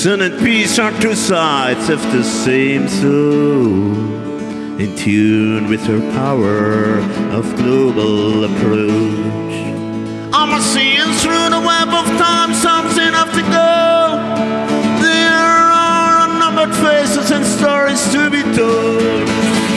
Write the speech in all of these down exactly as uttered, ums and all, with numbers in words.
Sun and peace are two sides of the same soul, in tune with her power of global approach. I'm seeing through the web of time something of the go. There are unnumbered faces and stories to be told.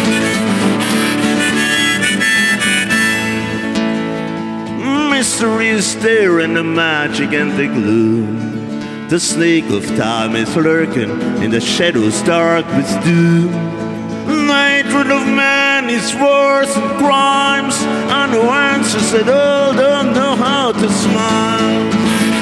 Mystery is there in the magic and the gloom. The snake of time is lurking in the shadows dark with doom. The hatred of man is wars and crimes, and the answers that all don't know how to smile.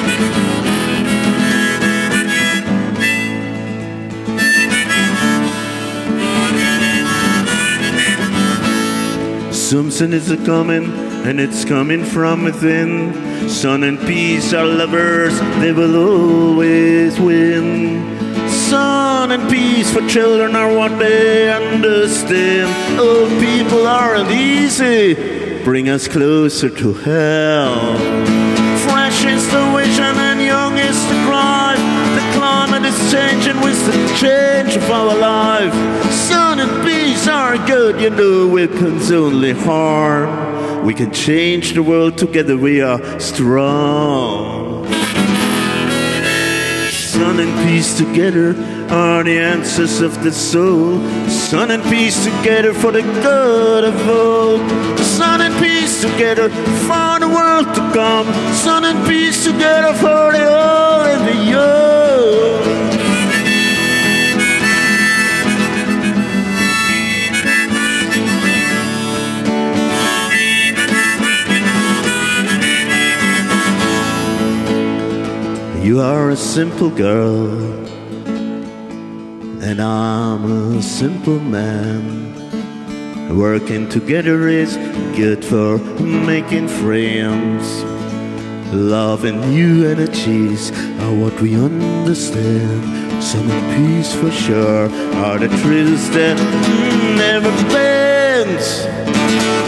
Something is a-coming, and it's coming from within. Sun and peace are lovers, they will always win. Sun and peace for children are what they understand. Old people aren't easy, bring us closer to hell. Fresh is the vision and young is the drive. The climate is changing with the change of our life. Sun and peace are good, you know weapons only harm. We can change the world together, we are strong. Sun and peace together are the answers of the soul. Sun and peace together for the good of all. Sun and peace together for the world to come. Sun and peace together for the old and the young. You are a simple girl, and I'm a simple man. Working together is good for making friends. Love and new energies are what we understand. Sun and peace for sure are the truths that never bend.